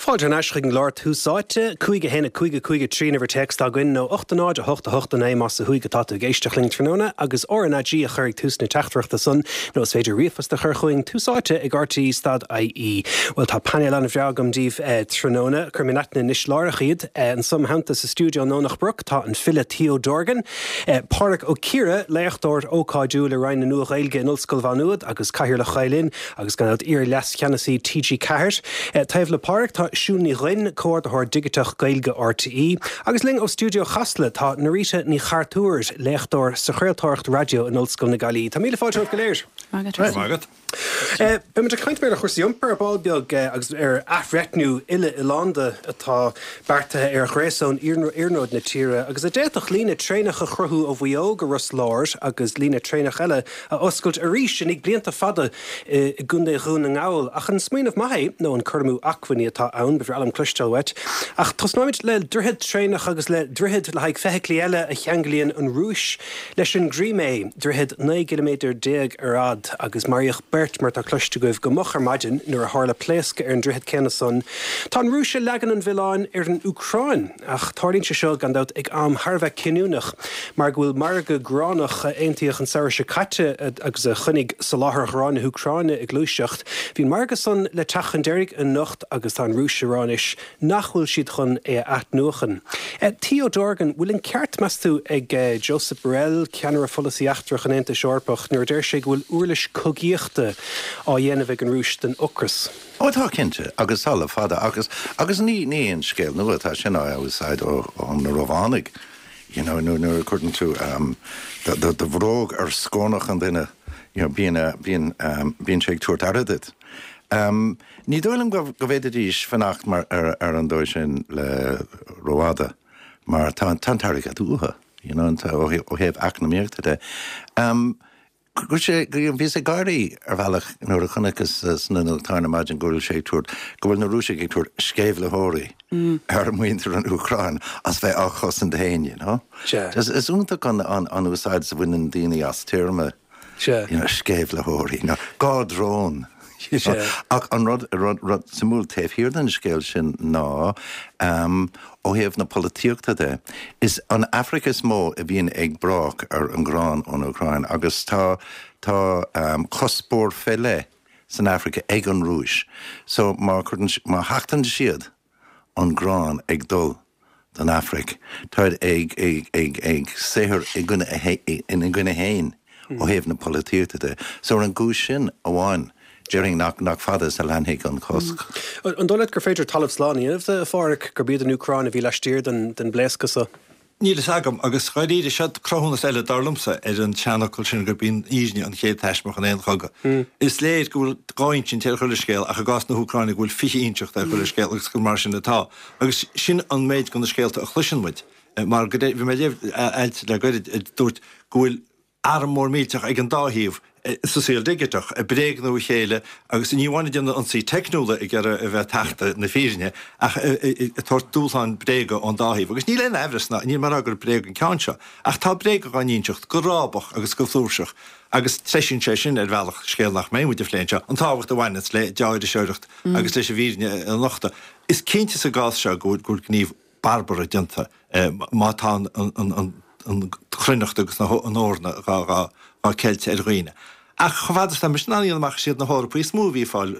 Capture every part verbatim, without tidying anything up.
Fáidir an eisring Lord húsáite, cuige héna cuige cuige trína ver text a gin nó ochtanáid a hochta hochta na mas a huige tatu géisteachling tróna agus orna G a churig túsna teachtrachta sun nó is féidir riafas de churchuing túsáite ag R T stad I E. Well tá panel an bhreagam díh tróna curminatna níos lárachiad an som hananta sa studio nónach Brook tá an fila Theo Dorgan. Páric ó Círa leachtóir ócáidú le rain na nuach éilge in Ulscoil Vanúad agus caiir le chailin agus gan ir les cheanasí T G Cahart. Taobh le Páric tá siún ní rinn cóir ar digitach gailge R T E agus ling ó studio Chasla tá narita ní chartúirs leachtóir sa chréiltóirt radio in Ulscoil na Gailí. Tá míle fáilte go léir. Mágad. Bim a kaint a chuirsaí iompar a báilbeag agus ar afretnú ile Ilanda atá bearta ar chréasón iarnóid na tíre agus a déach lína trénach a chruthú ó bhuió go Russ Lord agus lína trénach eile a oscailt a ríis sin ag blianta fada i gunda rún an gáil ach an smaoinmh maithé nó an churmú achhaní atá ann befir alam clistal wet ach tosnáid le druhead trénach agus le druhead le haig feheclí eile a cheanglíonn an rúis leis an grímé druhead nine kilometer déag ar ad agus marioch bert mar tá cluiste goibh go mochar maidin nuair a hála pléasca ar an druhead cenason. Tá an rúise legan an bhiláin ar an Ucráin ach tálíonn se seo gandát ag am Harbheith cinúnach mar bhfuil marga gránach aontaíoch an saoir se caite agus a chunig sa láthair ghrán na Ucráine ag glúiseacht. Bhí marga son le tachan deirig an nocht agus tá an rúise ránis nachhfuil siad chun é aithnuachan. Theo Dorgan bhfuil an ceart measú ag Joseph Borrell ceanar a folasí achtrach an éanta seorpach nuair deir sé bhfuil uirlis cogíochta á dhéanamh an rúis den ocras. Ó tá cinnte agus sala fada agus agus ní ní an scéal nua tá sin á úsáid ó an na rohánig. You know, no, no, according to um, the, the, the vroog ar scónach an duine, you know, being a, being, um, being shake tuair aradit. Um, ní dóilm go bhéidir ís fannacht mar ar, ar an dóid sin le roáda, mar tá tantárig a dúha, you know, ó héh acnamíocht de. Um, Gur sé gur bhí sé gáirí ar bhealach nó a chunachas sna tána maidin gúil sé túir, go bhfuil na rúise ag túir scéimh le hóirí ar muintear an Ucráin as bheith á chos an daine, no? Is is únta an an úsáid sa bhain daoine as tíirme scéimh le hóirí, ná gá drón. Ach an rud rud samúl taobh hir den scéil sin ná um, ó héamh na polítíochta de is an Africas mó a bhíon ag brach ar an grán ón Ucráin agus tá tá um, chospóir fellé san Africa ag an rúis. So má má heachtan siad an grán ag dul den Afric. Táid ag ag ag ag séhir i gcuine in gcuine héin ó héamh na polítíochta de. So an gúis sin amháin during nach nach fathers a landhick on cosk. An dólaid gur féidir talamh sláání if the fáric gur bíad an Ucráin a bhí leistíir den den bléascasa. Nílas agam agus chuiríide sead crothúnas eile darlumsa ar an teanachil sin gur bíon ísne an chéad teismach an éon chuga. Is léad go bhfuil gáin sin teir chuile scéal ach a gas na Ucráinnig bhfuil fiche inseach ar chuile scéal agus go mar sin atá. Agus sin an méid go na scéalta a chluisin muid. Mar go bhí mé léh eilt le goid dúirt go bhfuil ar mór míteach ag an dáhíomh sosial digitach a breig nó chéile agus níháine an an sí technóla ag ar a bheith teachta na féisine ach tuairt dúlán bréige an dáhíh agus ní lena ehresna ní mar agur breig an ceanse ach tá breige gan níseach go rábach agus go flúrseach agus treisisin sé sin ar bhealach scéal nach mé muide fléintse an táhacht a bhaine le deáide seireacht agus leis a bhíne an nachta. Is cinnte sa gás se go gur gníomh barbara dinta má tá an chruinecht agus an órna gá ceilte ar roiine. Ach chofadast am mis naíon amach siad na hórpa is smúví fáil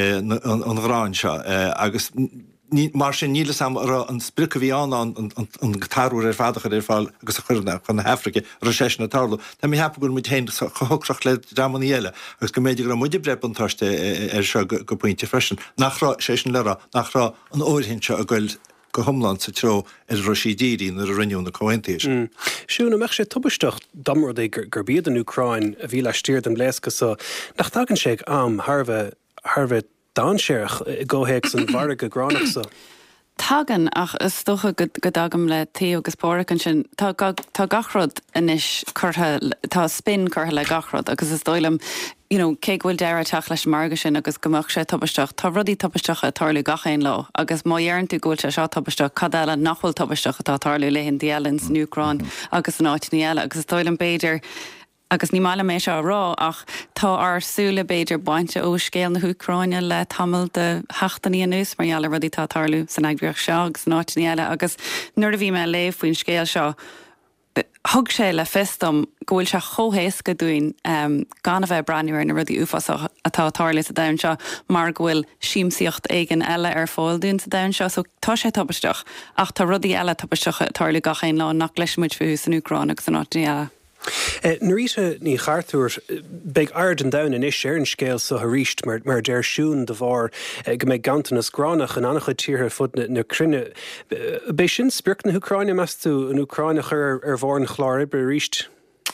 an gráin seo agus mar sin níle sam an sprica bhí an an gitarúir ar fadachar ar fáil agus a chuirna chun na Africa ar sé na tarla. Tá mí hepa gur mu héin chochreach le ramí eile agus go méidir go muidir breb an tarste ar seo go pointe freisin. Nachrá sé sin lera nachrá an óirhinse a goil go homland sa tro ar Rosidíí na a rinneún na cointéis. Siúna meach sé tubasteach damrad é gur bíad an Ucráin a bhí leistíir an bléascasa nach tagann sé am Harbheith Harbheith dáseach i ggóhéic san bharga gránachsa. Tagan ach is stocha go dagam le Theo agus Páric an sin tá gachrod inis curtha tá spin curtha le gachrod agus is dóilem you know cé bhfuil deire teach leis marga sin agus gomach sé tabbaisteach tá rudí tabbaisteach a tarlú gachéin lá agus má dhearann tú gúilte seo tabbaisteach cad eile nachhfuil tabbaisteach atá tarlú lehin dialann san Ucráin agus an áitní eile agus is dóilem béidir agus ní mála mé seo rá ach tá arsúla beidir bainte ó scéal na Húcráine le tamil de heachtaí nús marall rudí tá tarlú san agriach seo agus náitní eile agus nuair a bhí me léh faoin scéal seo thug sé le fistom ghfuil se chohéas go dúin um, gan a bheith breúir na rudí ufas atá tarla a dain seo mar ghfuil síimsíocht aigen eile ar fáil dún sa dain seo, so tá sé tabbaisteach ach tá rudí eile tabbaisteach tarla gachéin lá nach leis muid fiú san Ucrán agus san náitní eile. Uh, Naríte ní chartúir beag aird an dain in is sé an scéal so a ríist mar mar déir siún de bhar uh, go méid gantan as gránach an annach tíre fud na crinne. Uh, Bei sin spirt na Ucráine meú an Ucráine ar ar bhar an chláir bre ríist?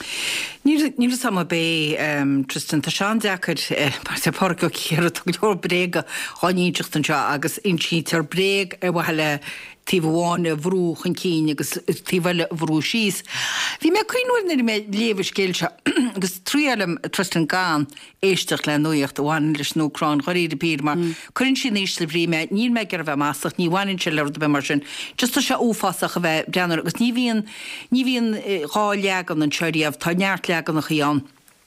Níl sama bé um, Tristan tá seán deachar mar sé pára go chéar a leor bréga háíteach an seo agus intítar brég ar bhile tíomháinna bhrúch an cíine agus tíhile bhrú síos. Bhí me cuiinúir mé léomh scéilte agus tríalm Tristan Gan éisteach le nuocht a bháin leis nórán choíide pír mar chuinn sin níos le brí me ní me gur bheith meach ní bhhainn se le be mar sin just se ófasach a bheith deanar agus ní bhíon ní bhíon gá legan an seiríomh tá neart legan nach chaán.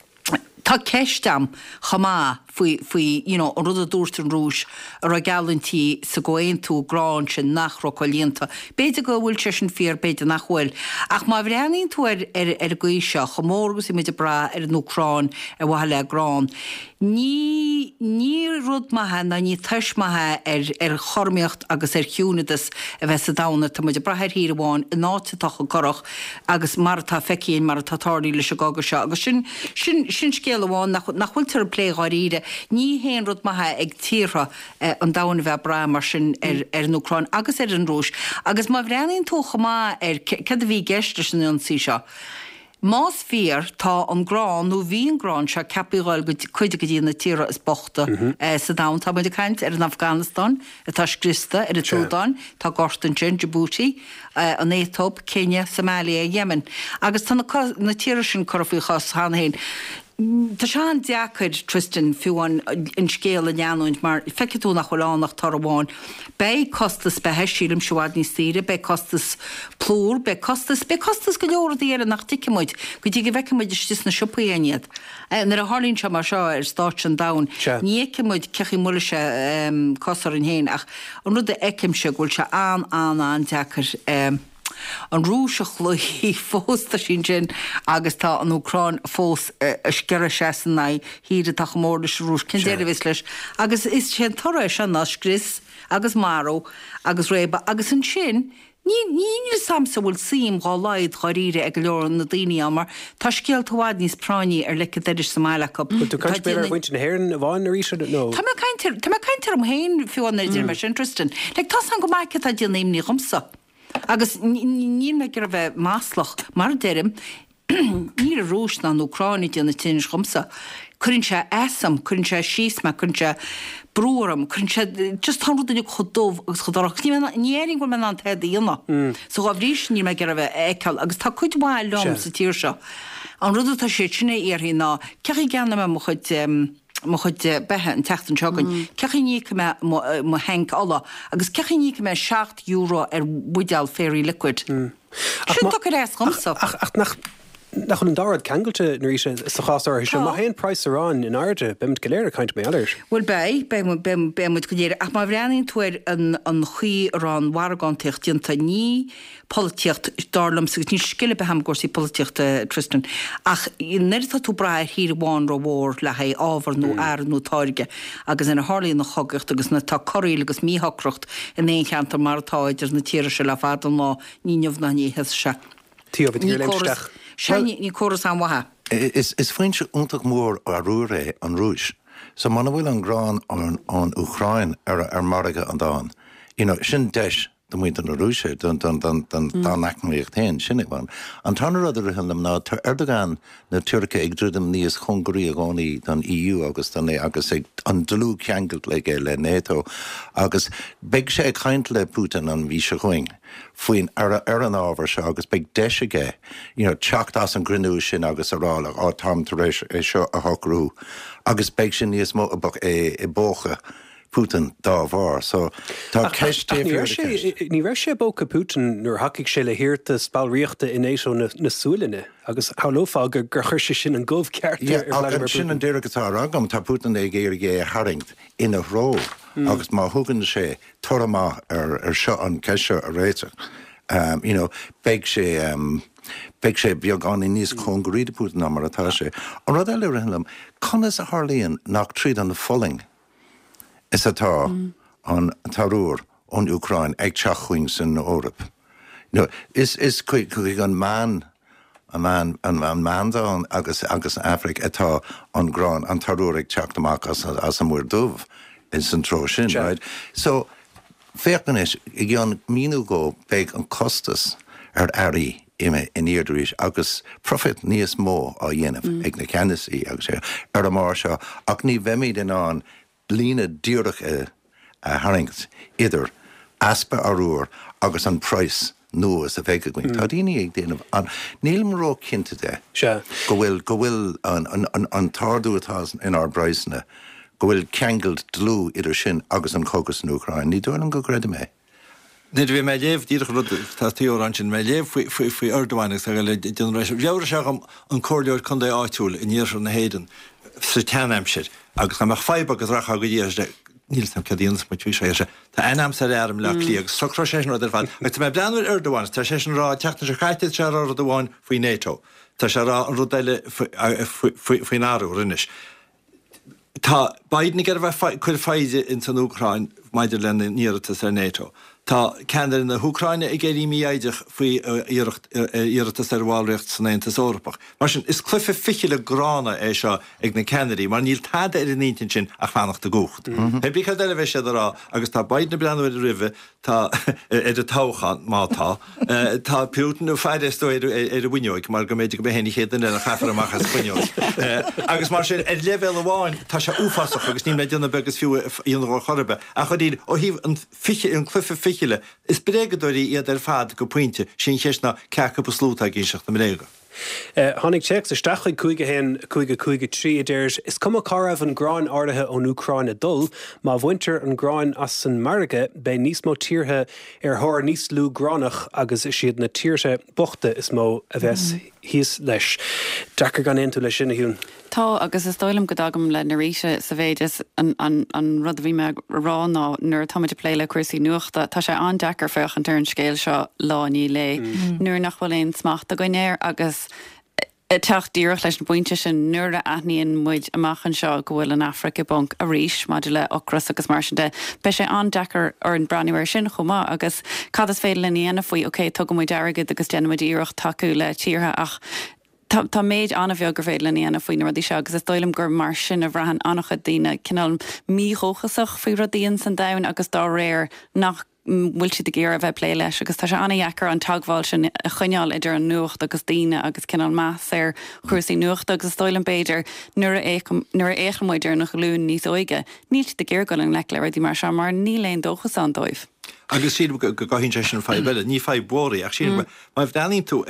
Tá ceistam chamá faoi faoi you know, an rud a dúirtar an rúis ar a galantí sa ggóin tú grán sin nach rocolínta. Beidir go bhfuil se sin fear beidir nachhfuil. Ach má bhreanín tú ar ar ar gcuise chamórgus i muidir bra ar an Ucrán ar bhile le grán. Ní ní rud maithe na ní tuis maithe ar ar chormiocht agus ar chiúnadas a bheits a dána tá muidir brathir hir bháin i náte tá go gorach agus mar tá fecíonn mar tá táirí leis a gaga seo agus sin sin sin scéal bháin nachhfuil tar pléáíide ní héon rud maithe ag tíra an dána bheith bra mar sin ar ar an Ucrán agus ar an rúis agus má bhreanín tú chamá ar cad a bhí geiste sin an sí seo. Más fear tá an grán nó bhíon grán se capáil go chuide go dtíana tíra is bochta sa dá tá muidir caiint ar an Afghanistan, atá Crista ar a Trúdáin, tá Gorton sin Djibouti, an Étóp, Kenya, Somalia, Yemen. Agus tá na tíra sin chorafuíchas hána héin. Tá se an deachid Tristan fiúin in scéal an neanúint mar feiceú nach cholánnach tar bháin. Bei costas be heisiúm seád ní tíre, be costas plúr, be costas be costas go leor dhéar nach tiicimuid, go dtí go bheicemuid istis na sipaíiad. Nar a hálín se mar seo ar stáit an dain. Níicimuid cechi muile se cosar an héin ach an rud a eicim se ghfuil se an an an deachir an rúiseach luí fósta sin sin agus tá an Ucrán fós a sceire seasanna híad a take mórdas rúis cin déir vis leis agus is sé torra se ná scris agus maró agus réba agus an sin ní ní samsa bhfuil sim gá laid choíre ag leor na daoine amar tá scéal tohád níos prání ar le idir Somália Cup. Tú caiint beidir bhaint na hhéann a bháin ar ísio nó. Tá caiintear am héin fiúin na dtíir mar sin Tristan. Le tá an go maice a dtíanaimní chumsa. Agus ní me gur bheith máslach mar derim ní a rúis ná Ucráine na tíine chumsa. Cuinn se esam, cuinn se síos me, cuinn se brúram, cuinn se just tá rud ag chodómh agus chodorach. Níéing bhfuil me an tead íonna. So a bhrís ní me gur bheith écail agus tá chuid bháil lom sa tíir seo. An rud tá sé sinna éarhí ná cechi ceanna me mo chuid mo chud bethe an teachtan segann. Cechi ní mo henk alla, agus cechi ní me seacht euro ar buideal Fairy Liquid. Sin do go réis chumsa. Ach nach nach an dárad ceangailte naríise sa chááir se má héon price arán in airde be go léir caiint mé eir. Well bei be mu go léir ach má bhreanín tuair an an chuí arán wargantíocht dionanta ní políocht darlam sa ní skille be ham gosí políocht Tristan ach nertá tú brair hir bháin ro bhór le ha ábhar nó air nó táige agus ina hálíí na chogacht agus na tá choíil agus míhacrocht in éon cheantar martáidir na tíire se le fad an ná níomh na ní he se. Tío bit léimsteach. Shiny ní choras an watha. Is is faoin se úntaach mór a rúré an rúis. So man bhfuil an grán an an Ucrain ar ar marige an dáin. You know, sin deis do muint an rúise don don don don nachnaíocht héin sinnig bhain. An tána radidir hinnom ná tar Erdogan na Turca ag drúdam níos Hungarí a gánaí don E U agus don é agus ag an dlú ceangalt le le NATO agus beag sé ag chaint le Putin an bhí se chuing. Fuoin ar ar an ábhar se agus beag deisige, you know, teachtás an grinú sin agus arála á tam taréis é seo a thocrú agus beag sin níos mó a é i bócha Putin dá bhar, so tá ceiste ní raibh sé bóca Putin nuair haigh sé le hirirta spáilríochta in éisio na súlainne, agus hálófá gur gur chuirse sin an ggómh ceartta sin an déir gotá agam tá Putin é géir gé haringt ina ró, agus má thugann sé toramá ar ar seo an ceise a réite. Um, you know, beag sé um, beag sé beag an in níos conguríide Putin am mar atá sé. An rud eile rinlam, conas a Harlíonn nach tríd an na folling is atá mm. an tarúr an Ukraine ag teachhuing san na Órap. You know, is is chuig chuig an man a man an an man agus agus Afric atá an grán an tarúr ag teach amach as as an muir dubh in san tro sin, sure. Right? So féchan is i gceann míú go beag an costas ar airí ime in iadríis agus profit níos mó á dhéanamh mm. ag na ceannasaí agus sé ar a mar seo ach ní bheimid in an lína dúrach a, a haringt idir aspa arúr agus an price nuas a bheith going. Mm. Tá daoine ag déanamh an níl marró cinnte de sure. go bhfuil go bhfuil an, an, an, an tardú atá in our Bryceanna go bhfuil ceangailt dlú idir sin agus an cógus an Ucrain, ní dúir an go greide mé. Nid bhí mé léh díach rud tá tíor an sin mé léh faoi Ardhainach le generation. Bheabhar seach an cóirleir chun é áitiúil in níor na héidir sa teanamsir agus amach feib agus racha go dtíos de níl sam cadíons mu tú sé se. Tá einam sa arm le lí agus socrá sé nó fan. Agus mé breanúir Ardhain, tá sé sin rá teachna se caiite se ar Ardhain faoi NATO. Tá sé rá an rudaile faoi náú rinneis. Tá Biden gur bheith chuir faide in san Ucrain maidir lenne níirtas ar NATO. Tá ceannar na Ucraine i géirí míideach faoi iireachtas ar bháilreacht san Aontas Eorpach. Mar sin is clufa fichiile grána é seo ag na Kennedy, mar níl tada ar an nítin sin a chlánacht a gúcht. Heb bí eile bheith sé rá agus tá Biden na breanúir rih tá idir táchan mátá. Tá Putin ó feidirtó ar a bhuineoig, mar go méidir go behénig chéan ar a chafar amachchas bhuineoig. Agus mar sin ar level amháin tá se úfasach agus ní mé duna begus fiú íonar chorbe. A chu díad ó híh an fiche an clufa fichiile is bregadóirí iad ar fad go pointe sin cheisna cecha po slúta gíseach na réga. Honnig checks a stachuig cuaige hen cuaige cuaige trí idéirs is cum a carabh an gráin áirithe ón Ucraine dul, má bhaintear an gráin as san marige be níos mó tíortha ar thóir níos lú gránach agus siad na tíortha bochta is mó a bheits híos leis. Dachar gan éú leis sinna hiún. Tá agus is dóilm go dagam le na ríise sa bhéidir an, an, an rud bhí me rá ná nuair táid pléile cuasaí nuachta, tá sé an dechar feach an turn scéil seo lání le. Mm. Nuair nach bhfuil éon smacht a gonéir agus teach díoch leis na buinte sin nuair a aithníonn muid amachchan seo go bhfuil an Africa bonk a ríis maidir le ochras agus mar sin de. Be sé an dechar ar an braniúir sin chumá agus cad is féile le níana faoi, ok, tugam muid airgad agus déanamid íoch taú le tíortha ach Tá méid anna bheag gur féile líana faoine rudí seo, agus is dóilm gur mar sin a bhreahan annachcha daine cinál míthóchasach faoi rodíonn san dain agus dá réir nach bhfuil si de géar a bheith plé leis, agus tá se anna dhechar an tagháil sin a chuineáil idir an nuacht agus daine agus cinál meas ar chuirsaí nuacht agus dóilm béidir nuair a échamuidir nach lún níos óige. Níl de géir goling le le dí mar se mar ní léon dóchas an dóibh. Agus siad go gaithín sé sin fáid beile, ní fáid bóirí ach sin má bh daíonn tú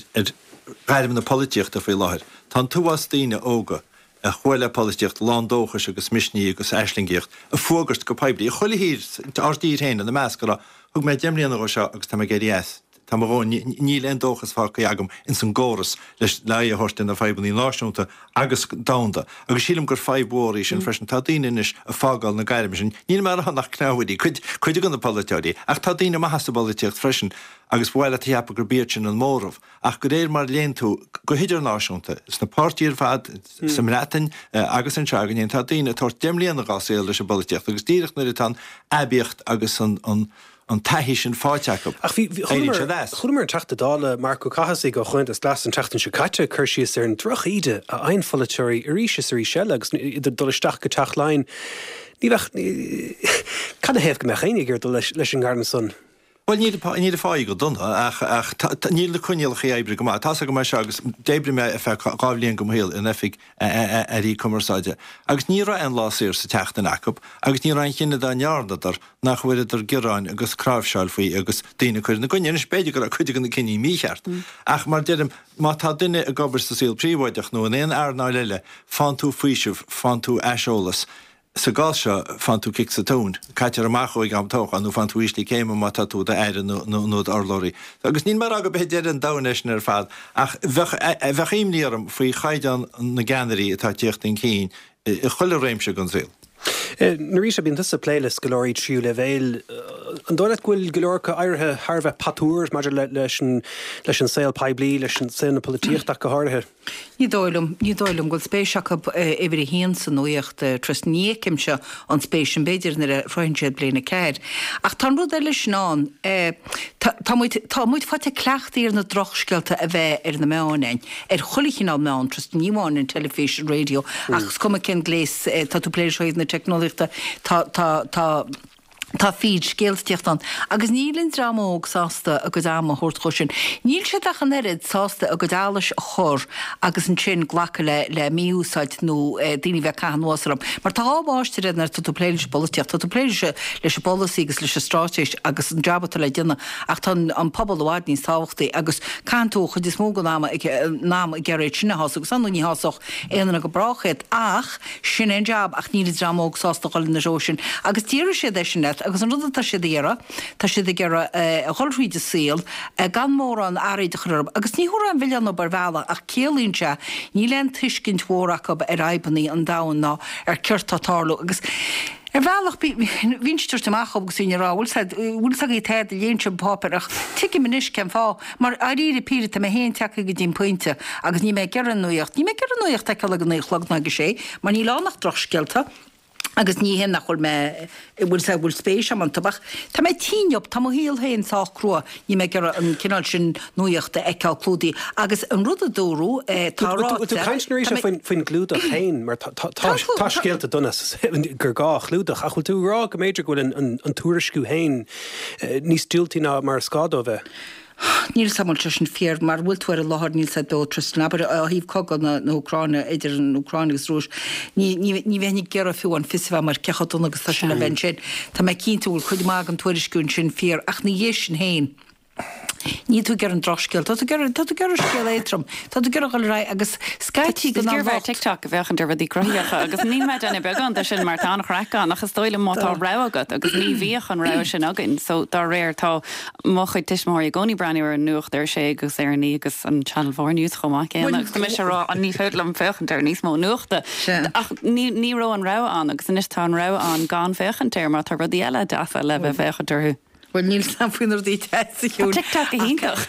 Gaidim na políocht a fé láthir. Tá túhas daine óga a chuile políocht ládóchas agus misní agus eislingeocht a fógast go peblií. A chuile hír ardír héine na meas go thug mé deimlíonna go seo agus tá géirí es. Tá marrá níl an dóchas fá go agam in san góras leis le a thuirt in a feibal í náisiúnta agus dáda. Agus sílam gur feibhóirí sin freisin tá daine is a fágáil na gaiirim sin. Níl mar nach cnáhaidí chuid chuide gan na políteí, ach tá daine maithasta políteocht freisin agus bhile tíappa gur bíir sin an mórmh, ach go réir mar léon tú go hiidir náisiúnta is na páirtíar fad sa mreatain agus an teaganíon tá daine tuairt deimlíonna gásil leis a políteocht, agus díireach na tan abíocht agus an an taihí sin fáteach. Ach bhí chumar an teachta dála Marco Cahasí go chuint as glas an teachtain se caite chuirsíos ar an droch ide a einfoliteoirí a ríise arí seile agus idir dolisteach go teach lein. Ní bheith cad a héamh go me chéine gur leis an gardan son. Well ní a fáí go duna ach níl le chuinealcha ébre go tá go me se agus débre me fe gáblíonn go héil in efik í cumarsáide. Agus ní ra an láíir sa teachtain acu, agus ní rain chinine an neardadar nach bhfuir idir giráin agus crábhseáil faoi agus daine chuir na gine spéidir go a chuide gan na cinní mícheart. Ach mar deirm má tá duine a gobar sa síl príomhaideach nó an éon airná leile fan tú faoisih fan tú eisiolalas. sa gáil seo fan tú kick sa tún, caiitear amach chuig am tócha nó fan tú íslí céime má tú de éire nó orlóí. Agus ní mar aga beidir an daneis ar fad ach bheith imníarm faoi chaidan na ganarí atá tíocht in cín i chuile réimse gan sil. Narí sé bín tusa pléiles golóirí tríú le bhéil an dóilead ghfuil golóircha airithe Harbheith patúr maidir leis leis an saoil peblií leis an sin na polítíocht go háirithe. Ní dóilm ní dóilm goil spéisiach éidir híon san nuocht tras nícimse an spéisian beidir na roiintéad bliana céir. Ach tá rud eile snáán tá muid fáte cleachtaí ar na drochsceilta a bheith ar na meáin ar cholichinál meán tras níháin in telefís radio ach scuma cin gléis tá tú pléisiid na technoliachta tá Tá fíd scéalstíochtán, agus nílinn dramóg sásta a go dáma thuirt chusin. Níl sé a an erid sásta a go dálas a chur agus an sin ghlacha le le míúsáid nó daoine bheith caihan nuasram. Mar tá ábáiste rénar tú pléiles bolíteach, tú pléise leis a policy agus leis a strátéis agus an jobata le duna ach tá an pobl bháid ní sáhachtaí agus cantú chud is mógan náma ná i geréid sinna hás agus an ní hásoch éanana go brachéad ach sin an job ach níl dramóg sásta gáil na rósin agus tíir sé de sin agus an rud tá sé dhéra tá sé de gera a choilríide síl gan mór an áid churb agus ní thuair an bhile nó barhela ach célínse ní len tuiscint mhórach ar aibaní an dahan ná ar ceirtatáú agus Er bhealach vínstur amach op gesún rá bhúl sa í tead léintse páperach tuigi minis cem fá, mar a ríre píre a héin techa go dín pointe agus ní mé geran nuocht, ní mé geran nuocht te le gan échlog na go sé, mar ní lánach drochskelta. agus ní hen nach chuil me bhfuil sa bhfuil spéis am an tabach. Tá mé tíop tá híal héin tá crua ní me gur an cinál sin nuoachta eáil clúdaí agus an rud a dúrú tárá. Tú caiinnééis faoin glúdach hain mar tá scéalta donna gur gá chlúdach a chuil tú rá go méidir gohfuil an túriscú hain níos dúiltína mar scádó bheith. Níl samol sin fear mar bhfuil tú ar a láthir níl sa dótras nabar a híh cogad na Ucráine idir an Ucránigus rúis ní bheithnig gear a fiú an fisfa mar cechatún agus tá sin a bhain sin Tá mé cínúil chud mag an tuairiscún sin fear ach na dhé sin héin. Ní tú gur an droscéil, tá tú gur scéil éitrum, Tá tú gur gáil ra agus scaití go bhar tiktok a bheitchan ar bhdí croíocha agus ní meid anna began de sin mar tánach raán agus stoile mátá ragad agus ní bhíoch an ra sin agin, so dá réir tá mo chuid tiismóir i gcóí breú ar nucht ar sé agus ar ní agus an Channel four News chomach agus me se rá an ní félam fechan ar níos mó nuachta ach ní ró an ra an agus inis tá ra an gan fechan téir mar tar rudí eile defa le bheith fechantarú. Well níl sam fuinar dí teú. TikTok a híach.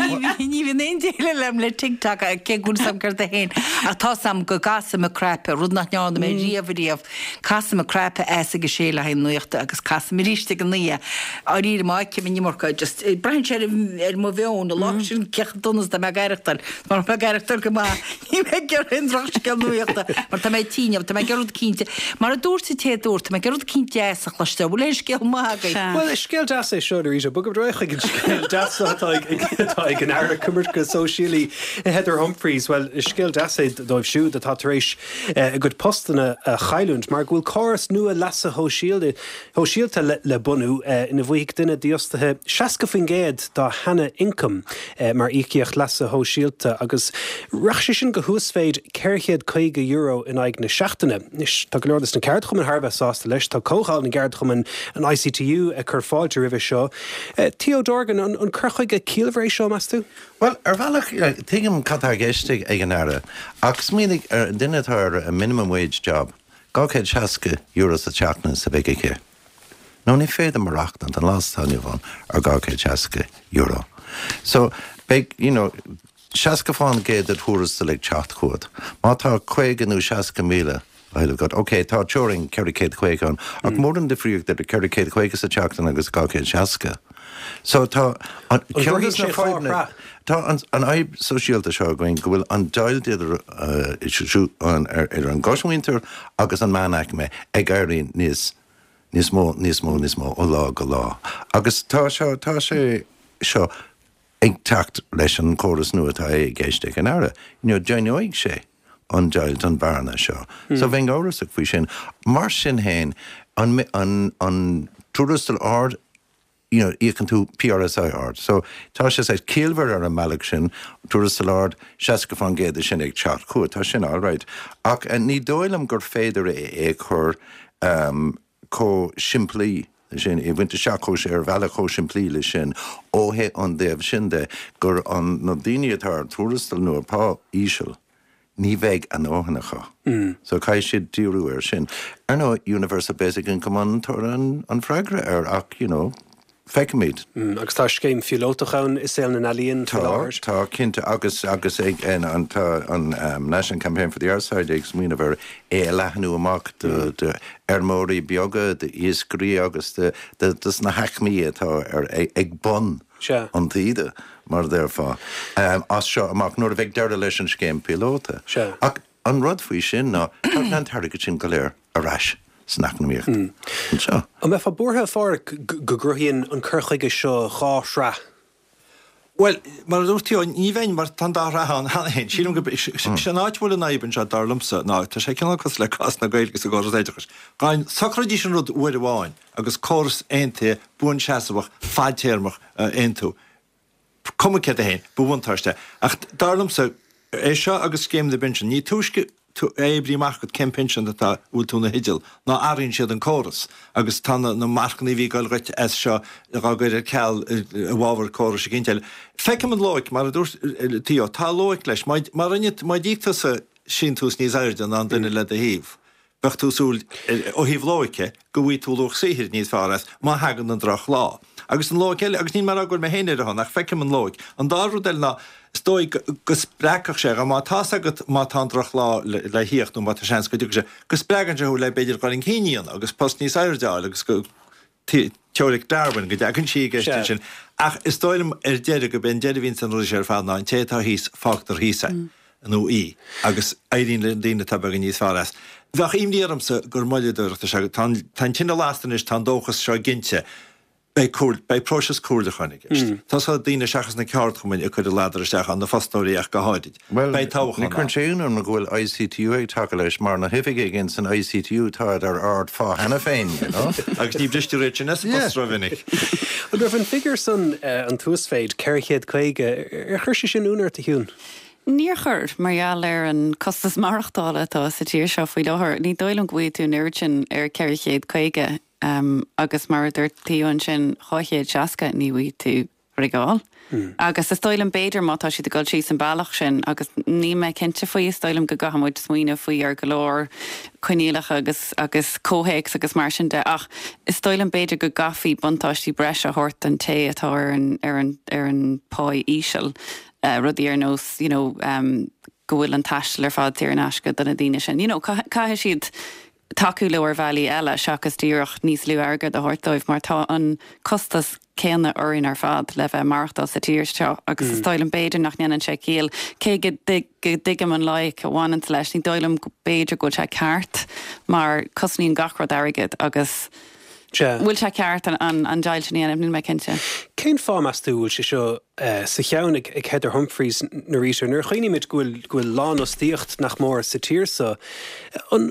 Ní bhíon éon déile lem le TikTok a céún sam gur a héin. A tá sam go gasam a crepe, rud nach neána mé riamhríomh casam a crepe éasa go sé le hain nuochta agus casam ríiste go nia. A rí maice mí nimmarcha just brein sé ar mó bheún a lá sin cecha dunas de me gaiireachtal, mar me gaiireachtar go má ní me gur in droscail nuochta, mar tá mé tíineam, tá mé gurúd cínte. Mar a dúirsa té dúirt, tá mé gurúd cínte éasach leiste, bhfuil é scéal mága. Well, is scéal deas é seo éis a bug roiich ag scéal deasatá ag an air cummart go sóisialí Heather Humphreys, well is scéal deasaid dóibh siúd atá tar éis a go postanna chailúnt, mar bhfuil choras nua lesa hóisialta hóisialta le bunú ina bhuaigh duine díostathe seaca faoin géad dá hena income mar ícíocht lesa hóisialta agus reach sin go thuasféid ceirchéad caige euro in aig na seachtainna. Nis tá go leordas na ceart chum an Harbheith sásta leis tá cóáil na ceart chum an I C T U a chur fáilte ribh seo. Tío Dorgan an chuchuig a cíalhrééis seo mas tú? Well, ar bhealach tuigim catá géiste ag an aire, ach smínig ar duinetar a minimum wage job, gáchéad seaca euros a teachna sa bheith ché. nó ní féad marachta an lástáinine bhain ar gáchéad seaca euro. So, big, you know, seaca fáin géad a thuras le teacht chuad. Má tá chuigeanú seaca míle I've got okay, tá turing Kerricade Quake on. Ach mór an difriúg that the Kerricade Quake is a teachtain agus gáchéad seaca. So tá an ceirgus na fáibna tá an aib sosiálta seo going go bhfuil an dail idir isisiú an ar an goshainter agus an manach me ag airíonn níos níos mó níos mó níos mó ó lá go lá. Agus tá seo tá sé seo ag teacht leis an choras nua tá é géiste an aire. Nú deinoigh sé an dailt an bharna seo. So bhín árasach faoi sin mar sin héin an an an túrastal ard you know, íchan tú P R S I ard. So tá sé sé cíalhar ar an meach sin túrastal ard seaca fan géad sin ag teacht chuaid tá sin all right. Ach ní dóilm gur féidir é chur um, có siimplí sin I bhainte seachó sé ar bhealach có siimplí le sin óthe an déobh sin de gur an na daine atá túrastal nó pá ísisiil ní bheith an óhannacha. Mm. So cai siad díú ar sin. Ar nó Universal Basic Income an tar an, an freigra ar ach, you know, feicimid. Mm, agus tá céim fiolótachán is éil na alíonn Tá, tá cinnte agus agus ag an an tá an um, National Campaign for the Earthside ag smína bhar é leathanú amach de, de ermóí beaga, de íoscrí agus de, de, de na haicmí atá ar ag, ag bon Sure. an tíide mar dheirfá. Um, as seo amach nuair a bheith deir leis an scéim pilóta. Sure. Ach an rud faoi sin ná tá an targad sin go léir a rais. Snack na míocht. Mm. Seo. A me fa borthe far go gruhíonn an curchaige seo chá sra. Well, mar dúirtío ní bhain mar tan dá rahan hanahéin, sílim go sé náidhfuil a naibn se darlamsa ná, tá sé cinna cos le cas na gailgus a gáras éidechas. Gáin sacradí sin rud uair bháin, agus córas aontaí buin seasamach, fadtéirmach aontú. Cuma ce a héin, buhaintáiste. Ach darlamsa é seo agus céim de bin sin, ní túisce tu ébrí marcad cem pension atá bhfuil túna hidil, ná aríonn siad an córas, agus tána na marcna bhí gáil reit es seo rágóir ceall a bhábhar córas a ginteil. Feicim an loic, mar a dúr tío, tá loic leis, mar rinne má dítas a sin tús níos airdan an duine le a híh. Bech túsúil ó híh loice, go bhí túlóch sihir níos fáras, má hagan an drach lá. Agus an loic eile, agus ní mar agur me héine a hon, ach feicim an loic. An dárúdel na stoi gus brecach sé, a má tá agat má tandrach lá le híocht nó má tá seans go dúg sé, gus bregan se hú le beidir gáin chéíon, agus post níos airdáil, agus go teorig Darwin, go deagann sí geiste sin. Ach, is stoilm ar deide go ben deide vín san rúis ar fád ná, an tétá hís fágtar hísa, nó í, agus éirín le dína tabagan níos fáras. Bheach imdíarmsa gur moileadúirta se, tan tinna lástan is tan dóchas seo ginte, Bei cool, bei proses coolde chonig is. Mm. Tas had dine chachas na ceart gomin ik could ladder steach an de fastóí ach go háid. Well, bei tauch na kun sé an gohfuil I C T U ag take leis mar na hifig gins an I C T U tá ar ard fá hena féin, you know? Agus ní bristu réit nes postrovinnig. Well, there an figure son uh, an tús féid ceirchéad chuige ar chuirse sin únar a hiún. Níor chuir marall ar an costas marachtála tá sa tíir seo faoi láthir, ní dóil an gcuid tú nuir sin ar ceirchéad chuige. Um, agus mar dúir tíún sin choichéad seaca níhui tú rigáil. Mm. Agus is stoilm beidir mátá si goil sí an bailach sin, agus ní me cinnte faoi stoilm go gahamúid smuoine faoi ar golóir chuinealach agus agus cóhéics agus mar sin de ach is stoilm beidir go gafií buntáistí breis a hort an té atá ar an ar an ar an páid ísisiil uh, rudí ar nós, you know, um, go bhfuil an taisteal ar fád tíar an asca donna daine sin. You know, caitheadh siad taú leir bhelí eile seachas tíoch níos liú agad a hortóibh mar tá an costas céanna orin ar fad le bheith marachta sa tíir seo agus is stoilm beidir nach neanan sé cíal cé go digam an laic a bhhain leis ní doilm beidir go sé ceart mar cosníon gachrad agad agus bhfuil sé ceart an an deil sin anam ní me cinnte. Cén fámas túil sé seo sa cheann ag Heather Humphreys na rísir nuair chuoiníimiid gohfuil lán ostíocht nach mór sa tíirsa an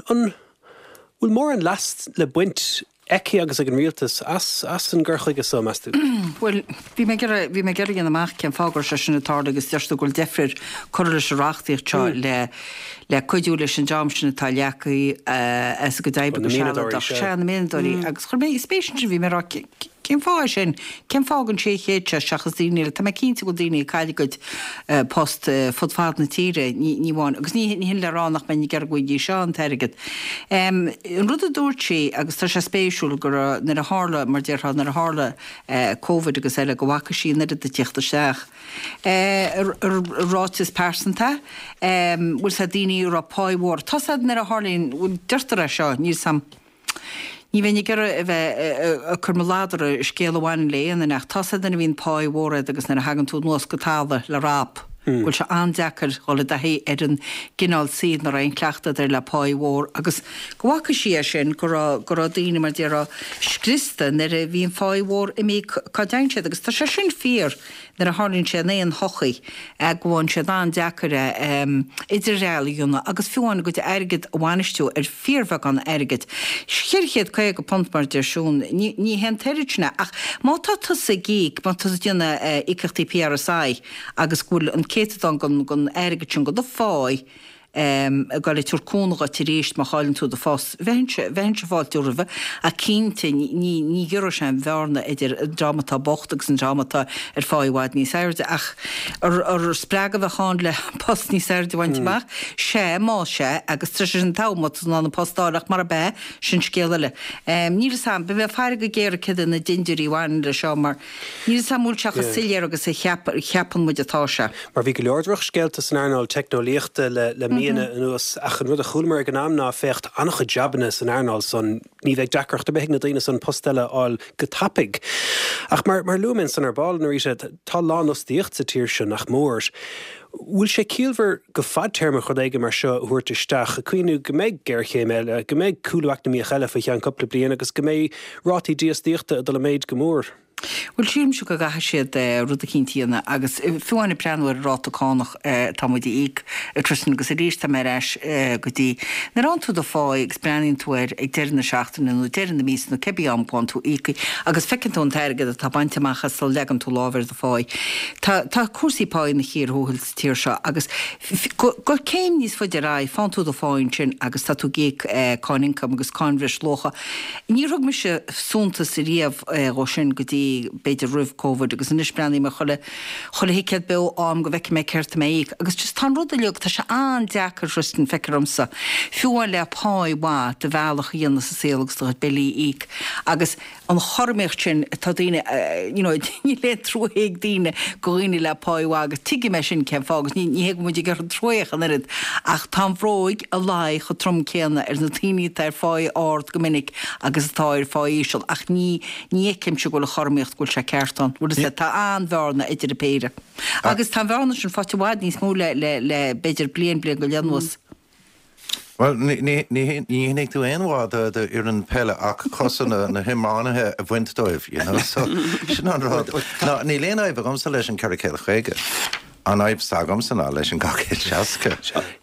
bhfuil mór an last le buint eci agus ag an rialtas as, as an ggurchaige so meas tú? Well, bhí me gur an amach cean fágur se sin atá agus deirsta goil defrir chuir leis reachtaíocht seo le le coidú leis an jam sin atá leacaí as go daib go se na médóí agus chuir mé spéisisin sin bhí mar cén fá sin cén fágann sé chéite seachas daine tá cínta go daine caiide goid post fudfád na tíre ní bháin agus ní hin le ránach me ní gar goid dí seo an teirigad. An rud a dúirt sé agus tá sé spéisiúil gur nar a hála mar deartha nar a hála COVID agus eile go bhacha sí nid a tíochtta seach. Ráis persanta bhfuil sa daine ar a páidhór. Tásad nar a hálíonn bhfuil deirtar a seo níos sam. Ní bhain gur a bheith a chumládar a scéal bháin léana nach tásad na bhíon páidhórad agus nar a hagan tú nuas go tála le ráp. Bhfuil se andeachar chola dahé ar an gginál siad nar aon cleachta ar le páidhór agus gohacha sí sin gur daine mar dear a scrista nar a bhíon páidhór i mí cadeintse agus tá sé sin fíor nar a hálíonn sé néon hochaí ag bháin se dá deachar idir réalaúna agus fiúáin go airgid bhhainistú ar fíormhah an airgid. Schiirchéad chuige go pont mar dearsún ní hen teiritna ach má tá sa gíic má tá duna ichtaí P R S I agus gúil an céad an gon gon airgid sin go do fáid go le túrcónacha tiréist mar cháilinn tú de fós. Bhaintse fáilúrah a cínte ní gur sem bhena idir dramatá bochtach san dramata ar fáhhaid ní saoirde ach ar sppraga bheith cháin le post ní saoirde bhaintteach sé má sé agus tri an támat ná na postáach mar a bé sin scéile. Ní sam be bheith fear go géir cidan na dindirí bhhain le seo mar ní samúil seach siléir agus cheapan muid atá se. Mar bhí go leordrach scéalta san airnáil technolíochta le le míana nuas ach an rud a chuúlmar an amná fecht annach a jobbanna san airnáil son ní bheith deachreacht a bheith na daine san postile áil go tapig. Ach mar mar luúmin san ar ball na ríise tá lános díocht sa tíir sin nach mórs. Bhfuil sé cíalhar go fad termar chud éige mar seo thuirteisteach a cuioinú go méid geirchéim eile, go méid cúlaachta mí a cheile fa chean coppla bliana agus go méid rátaí díos díochta a do le méid go mór. Bhfuil siúm se go gathe siad rud a cintíana agus fiúinna preanúir rátaánach táid íic tristan agus a ríiste mar eis go dtí. Na an tú do fáid ag spreanín túir ag deirna seachtainna nó deirna míos nó cebí ampáin tú íci agus fecinún teirgad a tá bainteachchas sa legan tú lábhar do fáid. Tá cuasaípáin na chéar thuúil tíir seo agus go céim níos fuidir rá fan tú do fáin sin agus tá tú géic cáincam agus cáinhris locha. Ní rug me se súnta sa riamh ó sin go dtí beidir rih COVID agus in isbreannaí mar cholle cholle hicad be am go bheice mé ceirta méid agus just tá rud a leog tá se an deachar rustin fecarmsa fiúáin le páidhá de bhealach dhéanana sa sélagus do belí íic agus an chorméocht sin tá daine ní le trúhéag daine goine le páidhá agus tuigi me sin cem fágus ní héag muidir gur troich an irid ach tá bhróig a lá chu trom céanna ar na tíine tar fáid áard go minic agus táir fáíisiil ach ní ní céim se go le chorméocht gúil se ceirtan, bhfuil sé tá anmhárna idir a péire. Agus tá bhárna sin fáteháid níos mú le le beidir blian blian go leanús. Well, ní hinnig tú éonhád ar an pelle ach cosanna na himánathe a bhaintdóibh, you know, so sin an rád. Ná, ní léana bh gomsa leis an caracéil chuige. An aib sagam san á leis an gachéid seaca.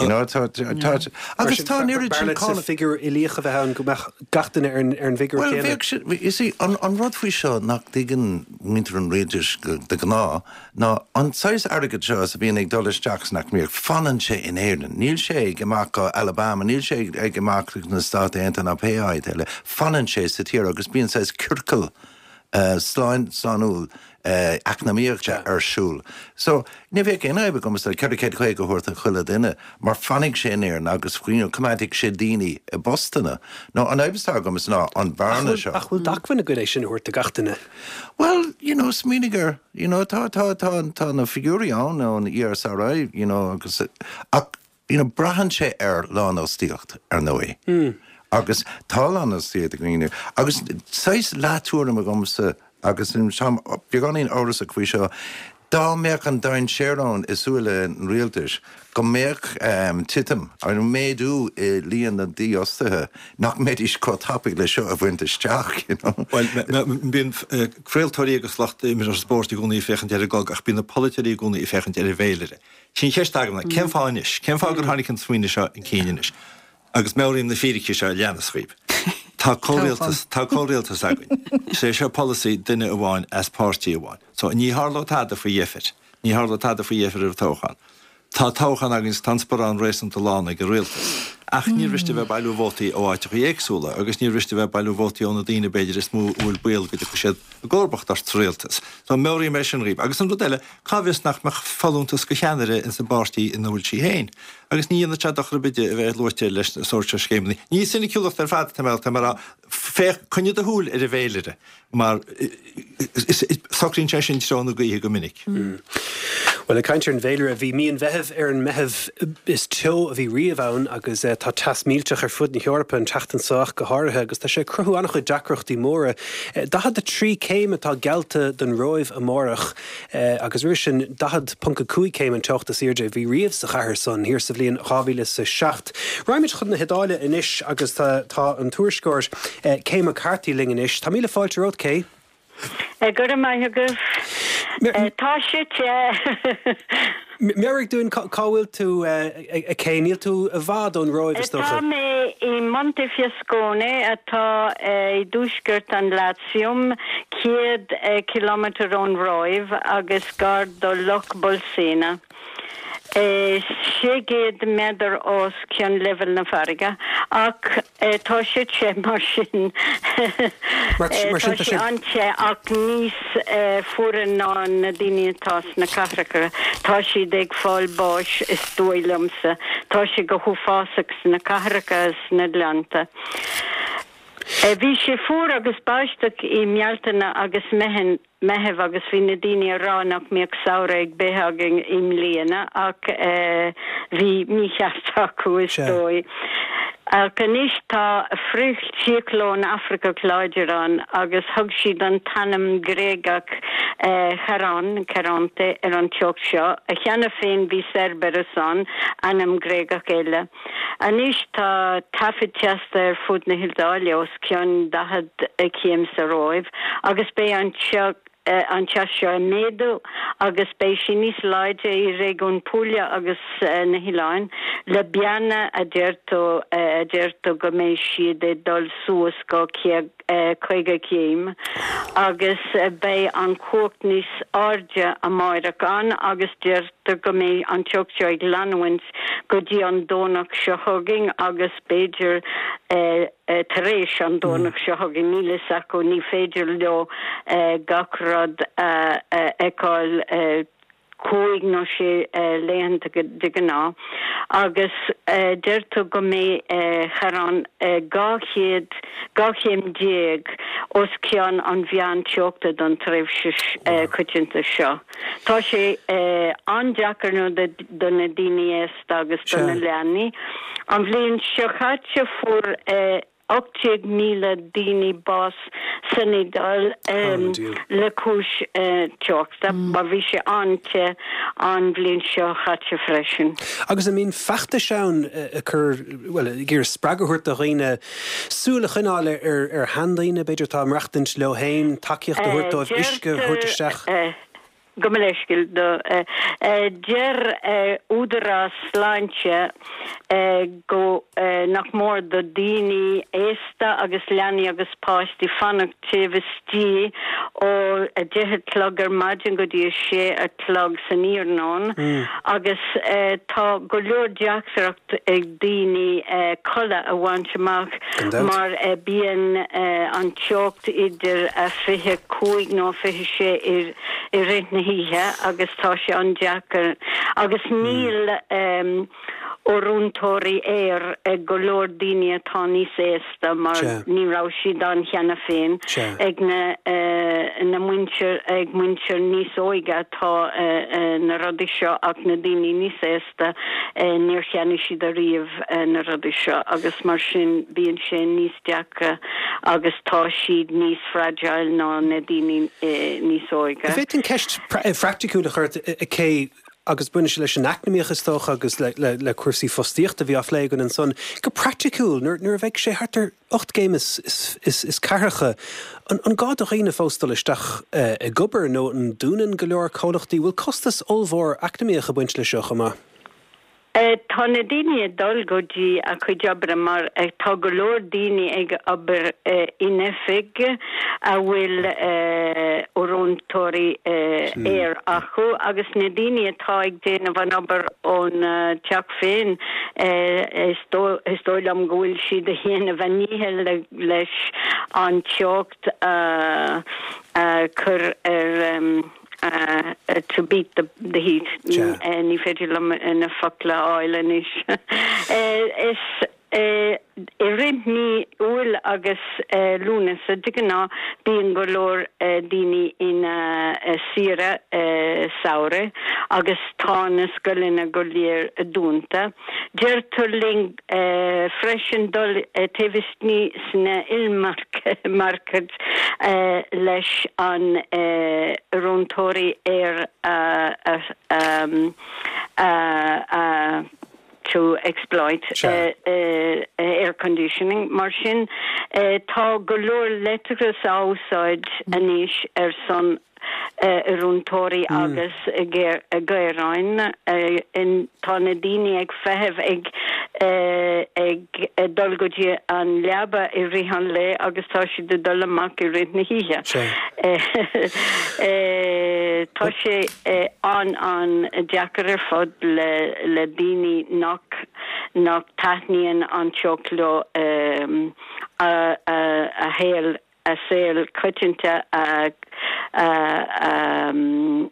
Agus tá níir sin figur ilíocha bheith an go gatainna ar an bhigur chéile. Well, is an rud faoi seo nach dtígan winter an réidir de gná, ná an sais agad seo a bhíon ag dolas Jacks nach míor fanan sé in éirnan. Níl sé ag amach go Alabama, níl sé ag amach na Stát Aontaithe na Péáid eile. Fanan sé sa tír agus bíon sais curcail sláin sanúil ach na míochte ar siúil. So, ní bheith cén éibe gomas ar ceiricéid chuig go thuirta chuile duine, mar fannig sé éir agus cuioinú cumáidigh sé daoine i Bostonna. No, an éibetá gomas ná an bharna seo. Ach bhfuil dachhainna go éis sin thuirta gatainna. Well, you know, smínigar, you know, tá tá tá tá na figúrí an an I R S R I, you know, agus ach, you know, brahan sé ar lánóstíocht ar nóí. Mm. Agus tá lánóstíocht a agus sais látúra a gomsa agus in sam beganín áras a chuí seo dá meach an dain sérán is súile an rialtais go méach um, titim an méadú i líon na díostathe nach méidís có tapig le seo a bhaintisteach, you know. Well, bíon creaaltóirí agus slacht mar ar spórtí gúna í fechan dear gog ach bíon na polítirí gúna í fechan dear bhéilere. Sin cheistagam na cem fáinis, cem fágur hánig an swinne seo in cíinis. Agus méirín na fírici seo leanasríb. Tá córéaltas tá córéaltas againn. sé seo policy duine a bháin as pártí a bháin. So ní hárló táda fa dhéfir. Ní hárló táda fa dhéfir ar tóchan. Tá tóchan agus tanspar an rééis an lána go réaltas. Ach ní riiste bheith bailú bhótaí ó áiteach éagsúla, agus ní riiste bheith bailú bhótaí óna daine beidir is mú bhfuil buil go go siad a gcórbach ar tréaltas. Tá méirí me sin ríb. Agus an rudeile cábhas nach meach fallúntas go cheanare in sa bártí in bhfuil sí héin. Agus ní ana teach bide a bheith luirte leis sóirte scéimnaí. Ní sinna ciúlacht ar fad tamil mar fé chunne a húil ar a bhéilere, mar sacrín sé sin seánna go go minic. Well, a caiintear an bhéilere a bhí míon bheitheh ar an meheh is teo a bhí riamhán agus tá tas mílteach ar fud na Eorpa an teachtan soach go háirithe agus tá sé cruthú annach chu deacrochtaí móra. Dahad a trí céim atá gealta den roimh a mórach agus ruair sin dahad punca cúig céim an teachtas irde bhí riamh sa chathair son hir sa bhliain chábhíle sa seacht. Ráimid chud na hedáile inis agus tá an túairscóir céim a cartíling inis. Tá míle fáilte ród cé? Gur mai agus tá siite Merig dún cáhfuil tú a céníil tú a bhád ón roimh is Tá mé i Montefiascone atá i dúsgurt an Latium céad kilometr ón roimh agus gar do Loch Bolsena. sé géad medar os cean level na farige ach tá sé sé mar sin tá sé anse ach níos fuan ná na daoinetás na carracha tá si ag fáil báis is dóilamsa tá si go thuásaachs na carrachas na Atlanta. Bhí sé fuór agus baisteach í mealtainna agus mehan meheh agus bhí na daoine ránach míag saoire ag béthagin im líana ach bhí mícheart acu is dói. Ganis tá fricht ciclón Africa Cláidirán agus thug siad an tanam gréagach charán caránta ar an teocht seo a cheanna féin bhí Serber san anam gréagach eile. Anis tá tafid teasta ar fud na Hildáilios ceann dahad céim sa róibh agus bé an teocht Uh, an teaseo méadú agus bé sin níos láide i réún púlia agus uh, na Hiláin le beanna a deirtó uh, a deirtó go méid siad é dul suas go chuige céim agus uh, bé an cuacht níos áde a máireán agus deirtó go méid an teochteo ag lanhaint go dtí an dónach seo thugging agus béidir uh, uh, taréis an dónach seo thugging nílas acu ní féidir leo uh, gacra rod uh, uh, eáil uh, cóig nó sé uh, léanta de gná agus uh, deirtu go mé uh, charán uh, gáchéad gáchéim déag os cean an bhean teochta don tréimhse uh, cuitinta seo. Tá sé uh, an deacarnú donna daoine éist agus donna leanaí an bhliain seo chaite fuair uh, ochtéag míle daoine bás sanidal um, le cúis uh, teochta mm. ba bhí sé ante an bhliain seo chatte freisin. Agus a mín feachta seán a chur well gur spragahuirt a riine súla chináile ar ar handaíine beidir tá mreachtaint le héin takeíocht a thuirtáibh isce thuirteach. Gomeleskil do ger údra sláintse go nach mór do daoine ésta agus leanaí agus páistí fannach téhstí ó a dehe clog ar maidin go dtí sé a clog san Íornán agus tá go leor deachsaracht ag daoine colla a bhaintteach mar bíon an teocht idir a fiche cúig nó fiche sé i réitna híthe agus tá sé an deacar agus níl um, ó rúntóirí éir ag go leor daoine atá níos éasta mar ní rá siad an cheanna féin ag na uh, na muintir ag muintir níos óige atá uh, uh, na rudi seo ach na daoine níos éasta uh, níor cheanna siad a riamh uh, na rudi seo agus mar sin bíonn sé níos deaca agus tá siad níos fragile ná na daoine uh, níos óige. Bhí an ceist fracticúla chuirt a cé agus buine se leis an acnamíochas tócha agus le, le, le cuasaí fostíochta bhí afléigen an son go practicúil nuair bheith sé hartar ocht géim is, is, is, is carcha an, an gád a riine fóstal isteach uh, a gobar nó an dúnan go leor cólachtaí bhfuil costas olmhór acnamíocha buint le seocha má. Uh, tá na daoine dul go dtí a chu deabre mar ag tá go leor daoine ag aber uh, inefig a bhfuil uh, óróntóirí uh, éir acu agus na daoine atá ag déanamh an aber ón uh, teach féin uh, is dóil am go bhfuil siad a dhéanamh a níthe le, leis an teocht uh, uh, chur ar um, Uh, uh, to beat the, the heat and if it in a fakla oil and is uh, is uh, I rimp ní úil agus uh, lúna sa digna bíon go leor uh, daoine in uh, uh, sire uh, saure agus tána scoilina go léir uh, dúnta. Deirtar ling uh, freisin dul uh, téhistní sna ilmarcad uh, leis an uh, róntóirí ar uh, uh, um, uh, uh, to exploit sure. uh, uh, air conditioning. Mar sin uh, tá go leor lettras outside mm. aníis ar son rúntóirí agus géiráin in tána daine ag feheh ag ag dulgadí an leaba i rihan le agus tá si de dul amach i rit na híe. Tá sé an an deacar ar fod le le daine nach nach taithníonn an teocló um, a, a, a héal a saoil coitianta a, a, a um,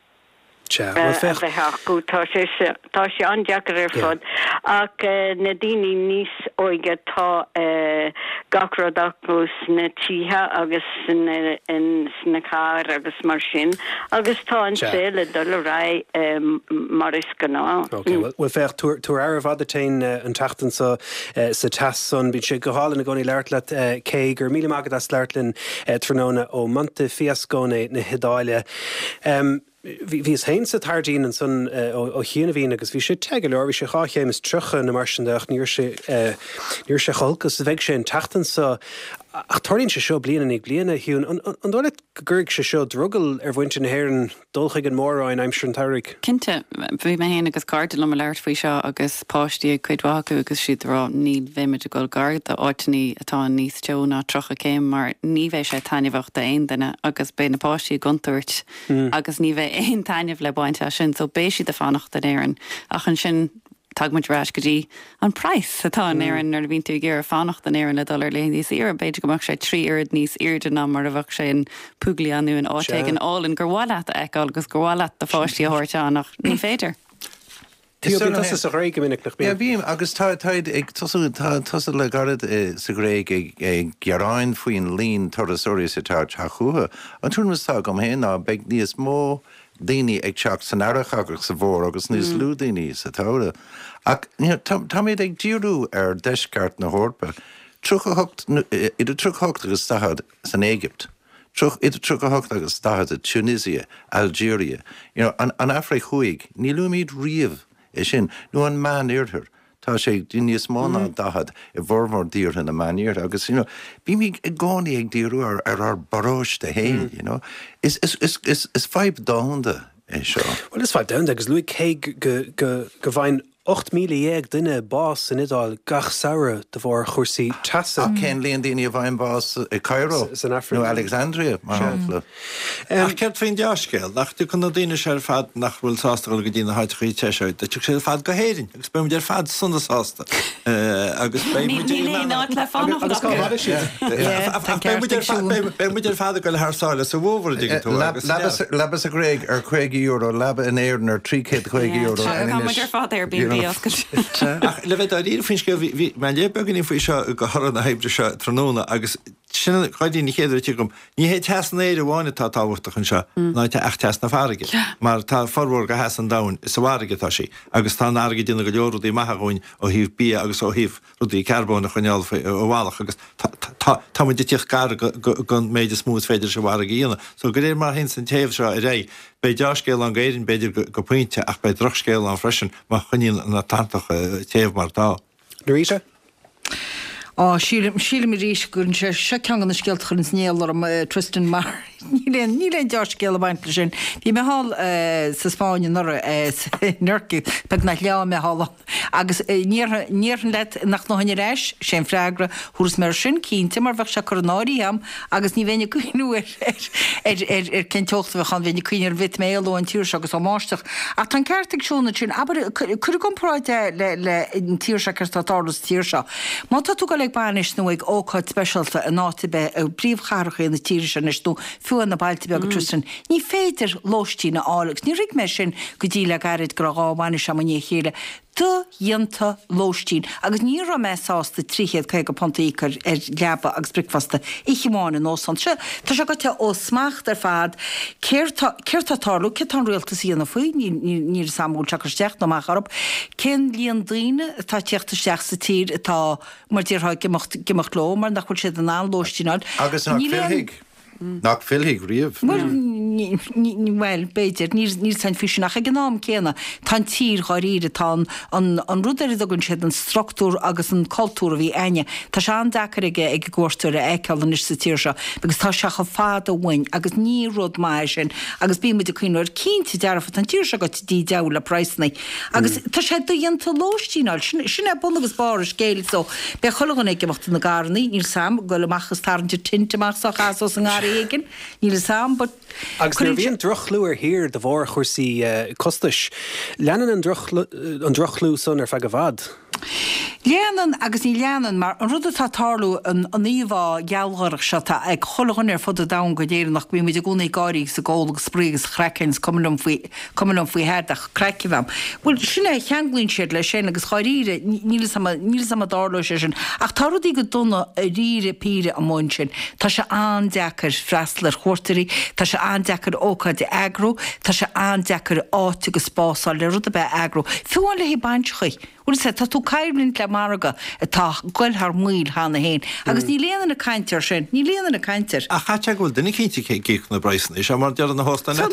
go tá sé an deacar ar fod ach na daoine níos óige tá gachradachgus na títhe agus sna car agus mar sin agus tá an saoil dul ra mar is gná. Well fech tú ar bhd atain an tatan sa sa tason bhí sé go hálan na gcónaí leirtla cé gur míle agad as leirtlin tróna ó Monte Fiascone na Hidáile. Bhí is héin sa tardín an san ó chéana bhín agus bhí sé teige leir bhí sé cháchéim is trucha na marsindeach níor sé níor sé cholgus bheith sé an tatan sa ach tarlíonn sé seo bliana ag bliana hiún an dóla gurg sé seo druggal ar bhainte na hhéireann dulchaig an mórráin aimsir an tairigh. Cinnte bhí mé héana agus cardil am leirt faoi seo agus páistí chuidhacu agus siad rá níl bhéimiid a goil gard a áitiní atá níos teo ná trocha céim mar ní bheith sé tainehachta aon duine agus bé na páistí guntuirt agus ní bheith éon taineh le bainte sin so béisi de fannacht an éan ach an sin tagmuid rás go dtí an price atá an éan nar bhín tú ggéar fánacht an éan le dollar léon níos ar beidir go sé trí irid níos irde ná mar a bhah sé an púglaí anú an áteigh an áil an gurháile a eáil agus gurháile de fáistí a thuirteánach ní féidir. bhím agus táid ag tosa le garad sa gréig ag gearáin faoin lín torasóí sa tá chutha an túnmastá gom héna beag níos mó daoine ag teach san airachach sa bhór agus níos lú daoine sa táda. Ach tá méid ag díú ar deisceart na hórpa idir trúchacht agus stahad san Égypt. Idir trúchacht agus stahad a Tunisia, Algeria. You know, an, an Afric chuig, ní luúmíd riamh é sin, nó an man irthir. Tá sé níos mána dahad i bhórmór dír in a maníir agus you know, bí mí gáí ag díú ar ar ar baráis de héin, you know. Is is is is is five dáanda é seo. Well is five dáanda agus luí cé go go go bhain ocht míle éag duine bás in idáil gach saoire de bhór chuirsaí tasa. A cén líon daoine a bhain bás i Cairo nó Alexandria mar hápla. Ach ceart faoin deascéil nach tú chun daine sé ar fad nach bhfuil sástail go dtína háid chuí teisiid, de tu sé fad go héirin, agus be ar fad sunna sásta. agus be muidir fad go le thsáile sa bhóhar dig tú. Lebas a gréig ar chuig euro, leba in éan ar trícéad chuig euro. Le bheith a rír fin go me lébegin faoi seo go thar na heibre se tróna agus sinna chuidín chéidir tí gom ní hé teasna éidir bháinna tá táhachtach an seo ná te ach teas na farige mar tá forhór go heas an dain is bhharige tá sí agus tá aige duna go leorú í maithagóin ó híh bí agus ó híh rudí carbónna chuneal ó bhálach agus tá mu tíoch gar gon méidir smús féidir se bhharige íana, so go réir mar hin san taobh seo i ré bei deascéil an gaiirin beidir go pointe ach bei drochscéil an freisin má chuín na tantaach taobh mar tá. Louisa? á síle mí rís gunn sé se ceangan na scialt chun snéalar am Tristan mar ní le dearcéil a baintla sin. Bhí me hall sa Spáin nar nuirci pe na leá me hála agus níorhan leit nach nóhaine réis sé freigra thuras mar sin cínte mar bheith se chonáí am agus ní bhéine cuiinú ar cin teochtta bheitchan bhéine cuiinear bhit méó an tíir agus á máisteach. A tan ceirrtaigh seúna sin chu gompráide le tíir se ceirtátálas tíir seo. Má tú go le banis nó ag óáid specialta a nátibe a bríomhcharcha in na tíiri sin is nó fuan na bailtibe go Tristan. Ní féidir lóistí na álagus, ní rig me sin go dtí le garid go gáhhaine sem maní chéile. Tu dionanta lóistín, agus ní ra me sásta tríchéad chuig go pontaícar ar leaba agus bricfasta ichimáin nó san se. Tá se go te ó smacht ar fad ceirtatáú ce an réalta síana faoi ní samúil teachsteach nó marb. Cén líon daine tá teachtasteach sa tír atá mar tíortha gimocht ló mar nach chuil sé an an lóistíáid. Agus nach filhiigh. Nach filhiigh riamh. well beidir ní san fi nach gnám céna tá tír choíre tá an ruúir agann sé an struktúr agus an cultúr bhí aine Tá se an deige ag gcuirúir a eiceil an is sa tíir se, agus tá seach a fád ahhain agus ní rud mai sin agus bí muidir chuinúir cínta dearfa an tíir se go dí deala preisna. agus tá sé do dhéanta lóistíál sinna bun agus bar scéil so be cholagan ag gemacht na garnaí níl sam go leachchas tarntir tinteach sa gas os an gáigen níl sam agus nu bhíon drochlúir hir de bhór chuirsaí costais leanan an drochlú san ar fe go bhd. Léanan agus ní leanan mar an rud atá tarlú an níomhá gealgharach se ag cholagan ar fud a da go déir nach bhí muidir gúna gáirí sa ggólagus sprígus chrecins cumnom faoi head ach creciham. Bhfuil sinna cheanglín siad le sin agus choíre níl sam dáló sé sin ach tarí go donna a ríre píre a mún sin Tá se andechar freislar chóirtaí, Tá se andechar ócha de agro, Tá se andechar áit agus spásáil le rud a be agro. Fiúáin le hí baintchaí. Bhfuil sé tá tú caiirlinn le marga atá goilthar múil hána héin. agus ní léanana na caiintear sin, ní léanana na caiintear. A chatte gohfuil duine cinnti gíic na breisna, is mar dear na hósta net.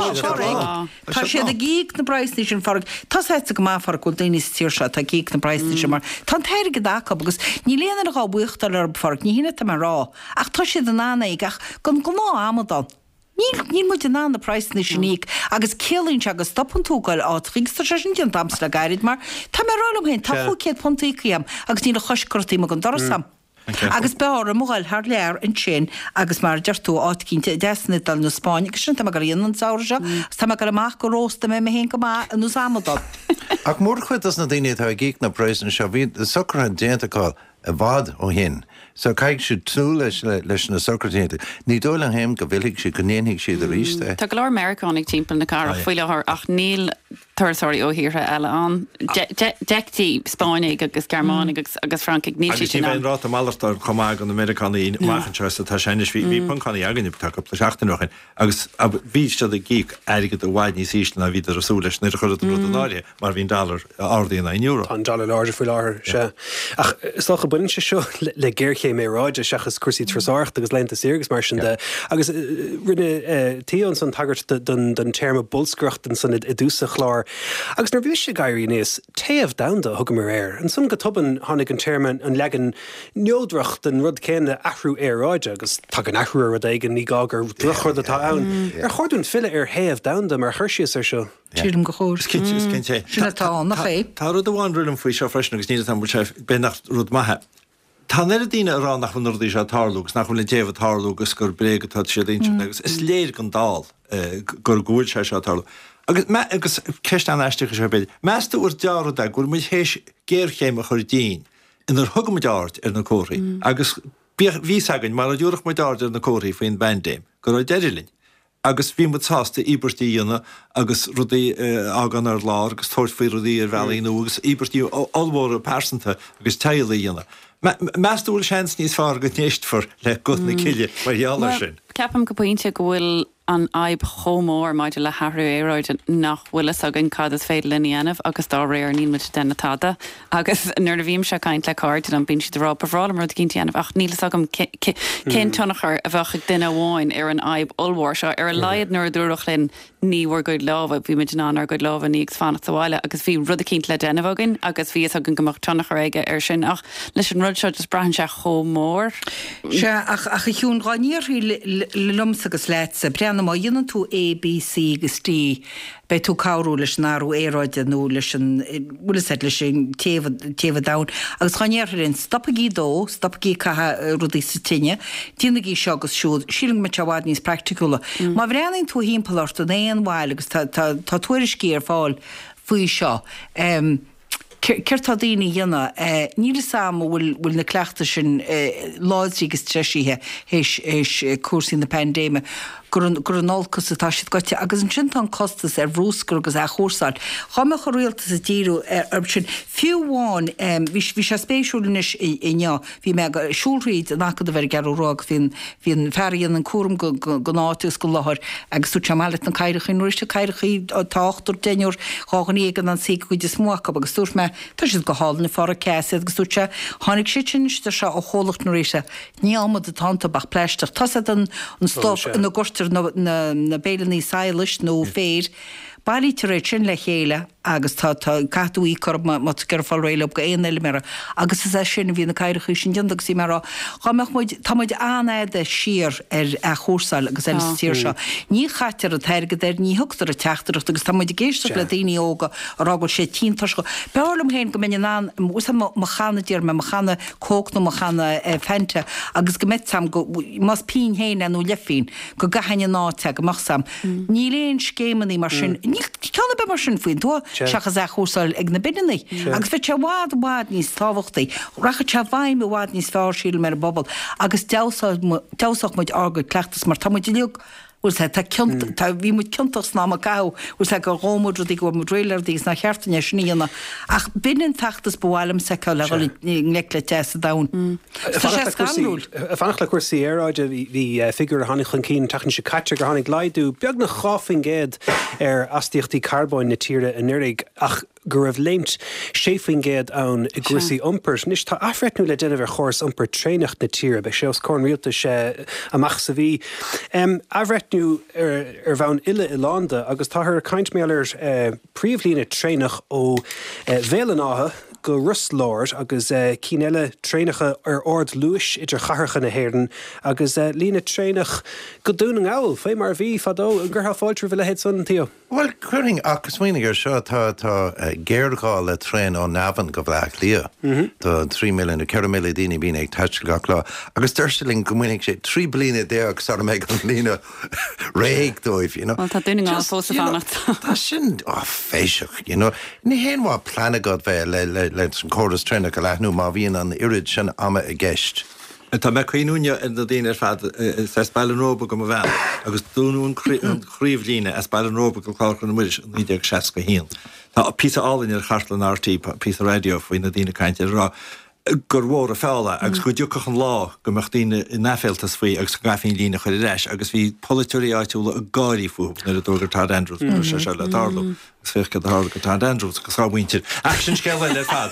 Tá siad a gíic na breisna sin farg. Tá sé go má far go daine tíir se tá gíic na breisna sin mar. Tá teir go dacha agus ní léanana gá buchtar ar farg ní hinine tá rá. Ach tá siad an ána ag ach gon go ná amadan. Ní mu an ná na preisna sinník agus célín se agus stoppan túgáil á trísta sé sin an dams le gairid mar Tá mé rálam hen tá céad pontaíam agus ní le choscortaí me an dorasam. Agus beáir mgáil th léir an sin agus mar deartú ácínte deasna dal na Spáin agus sin tá go íon an saoirse tá go amach go rósta mé hén go an nó samadal. Ach mór chuid as na daine tá gíic na preisna se bhí socr déantaáil a bhd ó hin. So caiig si tú leis leis na socraténta. Ní dóil an héim go bhfuigh si go néanaigh siad a ríiste. Tá go leir Americanánig timppla na cara foiilethir ach níl thuirsáirí ó híre eile an dechtí Spáinnig agus Germánig agus Francig ní sin rá a málastar chomá an Americaní maichanseo tá sénis bhí panchaí agan take le seachtain agus bhíiste a gíic aige a bhhaid ní síiste na víidir asú leis na chuir rudáide mar bhín dollar ádaíon ein euro. An dollar láir foiil láthir se. Ach stocha buinn se seo le ggéirché mé ráide seachas cuasí trosácht agus lenta ségus mar sin de agus rinne tíon san tagart den term bolscrocht an san i dúsa chlár. Agus nar bhí sé gaiirí níos taobh damda thugam mar air. An sun go tuban tháinig an termman an legan neodrocht den rud céine athrú éráide agus tá an athrú a d éigen ní gágur druchir atá ann. Ar chuirún fille ar taobh damda mar chuirsios ar seo. Tírim go chóir cinnte. Sinna tá nach é. Tá rud amháin ruúm faoi seo freisin agus ní an bhil sé be nach rud maithe. Tá ne a dtíine ará nach chun ruí se tálúgus nach chun le déh tálúgus gur brégad tá sé d agus is léir an dál gur gúil se se tálú. Agus agus ceist an eistecha sé beidir. Measta úr deara de gur mu hééis géirchéim a chur dín inar thugam deart ar na cóirí. agus ví agann mar a dúach mu deart ar na cóirí faoin bandéim, gur deidirlinn. agus bhí mu tásta íbertííanana agus rudaí agan ar lá agus thuirfaí rudaí ar bhelíú agus íbertí allhór a persanta agus tailíanana. Meúil seans níos fá go néist for le go na ciile mar heallar sin. Ceapam go pointe go bhfuil an aib chomór maidide le hathú éráid nach bhfuil agan cad is féidir leníanamh agus dá réir ní mu denna tada agus nuair a bhím se caiint le cáid an bín si rá bhrálam rud cinntíanamh ach nílas agam cén tunnachar a bhecha duine bháin ar an aib olhhar seo ar a laiad nuair dúach linn níhar goid lábh bhí mid ná ar goid lábh níos fanna bháile agus bhí rud a cinint le denna bhagan agus bhí agan gomach tunnachar aige ar sin ach leis an rud seo just brahan se chomór. Se ach a hiún gáníorí le lumsa agus leitsa breanna má dionan tú A B C agus D bei tú cáú leis náú éráide nó leis an bhfuil leis sin téh da agus chanéirlinn stoppa í dó stoppa í cathe rudí sa tinne tína í seo agus siúd síling me tehád níos practicúla. Má bhréanning tú hímpaláirta éon bhil agus tá tuairis cí ar fáil faoi seo. Ceir tá daoine dhéanana níle sam bhfuil na cleachta sin láidrí agus treisíthe hééis cuasaí na pandéime gur an nálcas atá siad goite agus an sin an costas ar bhrúscar agus a chósáil. Chaime chu rialtas a díú ar sin fiúháin bhí sé spéisiúlinis i nne bhí me siúlríd a nachcha a bheit garrág hín hín feríon an cuam go náús go láthir agus tú teáile an caiirichin nuiriste caiirichaí táchtú deineúr chágan égan an sí chuide smuach agus dúr me tá si go hána far a cead agus úte tháinig si siniste se ó cholacht nó rééisise ní amad a tananta bach pleisteach Tá an an stop na gotir na bélan í sailis nó fér Bailí tar éid sin le chéile agus tá catúí chu mat gur fáil réile go éile mar agus is sin bhí na caiiricha sin deach sí mar táid anéid a sir ar a chósáil agus eile tíir seo. Ní chaitear a teirgad ar ní thugtar a teachtarach agus táid géiste le daoine óga arágil sé tíntar go. Belam héin go mena ná chana dír me chana cócnú chana fente agus go mit sam go mas pín héin anú lefín go gahanne náte goach sam. Ní léon scémaní mar sin Ceanna be mar sin faoin tú seachas a chósáil ag na binnaí. agus fe te bhád bhád níos táhachtaí, racha te bhaim a bhád níos fearsíil mar a bobbal, agus deach muid ágad cleachtas mar tá muid leog bhí mu cinntas ná a gá ús le go rómúd í go mudréiler dís na cheartainine sníanana ach binnen tachttas bhhailm se le le te a dain. Fannach le cuasaí éráide hí figur a hánig chun cín tachan se caite gur hánig leidú beag na cháfin géad ar astíochttaí carbáin na tíre in nurig ach gur raibh léimt séfing géad ann i gcusaí umpers. Nis tá afreitnú le déanamh chóras umper trénacht na tíre be sé os cór rialta sé amach sa bhí. Afreitnú ar bhain ile i lánda agus tá ar caint méallir príomhlína trénach ó bhélan átha go Ruslord agus cíile trénacha ar ord luis idir chacharcha na héirn agus lína trénach go dúna gáil fé mar bhí fadó an gur fáiltre bhile héad san tío. Well, chuing agus muoinnig ar seo tá tá géirgáil le tréin ó navan go bhleach lia. Tá trí milliún a ceir milliún daoine bhína ag taisteil gach lá. Agus d'irsteling go muoinnig sé trí bliana déag sa méid an lína réig dóibh, you know. Well, tá duine á fósa fannacht. Tá sin á féiseach, you know. Ní héanmhá planagad bheith le le le an choras trénach go leithnú má bhíon an irid sin ama a gceist. Tá me chuoúne in do daine ar fad s bailrópa go bheith, agus dúnún chríomhlíne as bailrópa go chláchan muidir níidir se go híon. Tá pí álainn ar chartlan ártaí pí radio faoin na dtíine caiinte rá gur mhór a fála agus go dúcach an lá go meach daine neféltas faoi agus go gaifín lína chuir leis agus bhí politúí áitiúla a gáirí fú na a dúgur Todd Andrews se se le darlam gus fécha athla go Todd Andrews go sáhaintir. Ach sin scéil le fad.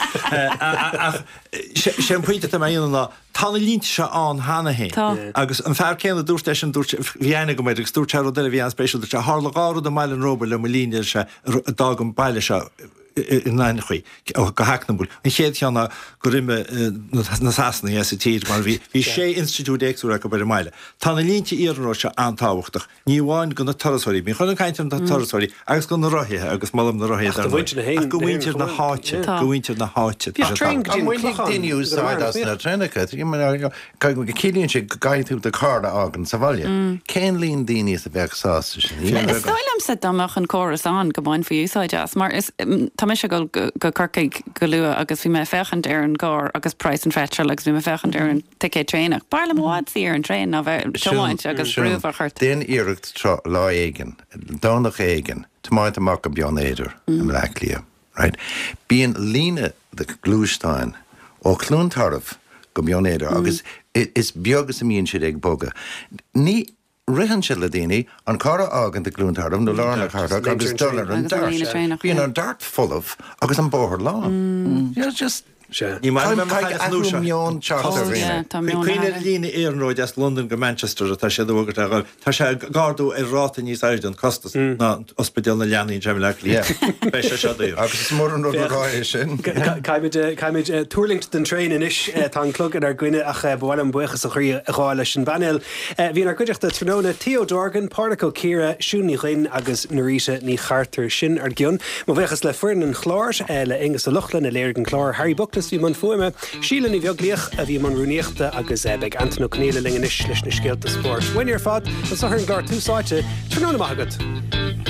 sé puinte a méonna tána línta se an hána hé. agus an fear céanna dúirte sin bhíana go méid agus dúr teir de bhí an spéisiúil se hála gáú a meile Roba le líine se dagam bailile se in leine chuí go hanabúil. An chéad teanna go riime na sana é sa tíad mar bhí hí sé institút éagúra go beidir meile. Tána línta íarró se antáhachtach. Ní bháin go na tarasóirí, bhí chuna caiintear na tarasóirí agus go na roithe agus malm na roihéad go bhaintear na háite go bhaintear na háite. Daoine úsáid na trénacha cílíonn sé gaiithú de cáda agan sa bhaile. Cén líon daoine a bheith sásta sin. Stáilm sa damach an choras an go bhain faoí úsáideas, mar is Tá me se go carcaig go lua agus bhí me fechant ar an gár agus price an fetre agus bhí me fechant ar an ticé trénach. Barla mhád sí ar an tréin a bheith teáint agus brúh a chuirt. Déan iirecht tro lá éigen, dánach éigen, tomáid amach go bean éidir am leach lia. Right? Bíon líne de glústein ó clúntarmh go bean éidir agus is beagus a míonn siad ag boga. Ní rihan se le daoine an cara agan de glúntarm nó lána cara agus dullar an dart. Bhíon an dart fullmh agus an bóthir lán. just Ní mion Cuoine lína éarróid as London go Manchester a tá sé dúgurt aáil. Tá sé gardú ar ráta níos airde an costas ná ospedal na leanaí Jim le lí sé se agus mór an ruáir sin. Caiimiid túirlingt den trein inis tá clugan ar gcuine ach bhil an buchas a chuí aáil leis an banil. Bhíon ar goideachta tróna Theo Dorgan, Páirteach Círa, siúní chuin agus naríise ní chartar sin ar gion. Má bheitchas le fuin an chláir le ingus a Luchlan a léir an chlár Harry Bucklas bhí man fuime, sílan í bheaglíoch a bhí man rúníochta agus beag Antonio Cnéile linganis leis na scéalta sport. Wain ar fad, an sa an gár túsáite, tróna maigad.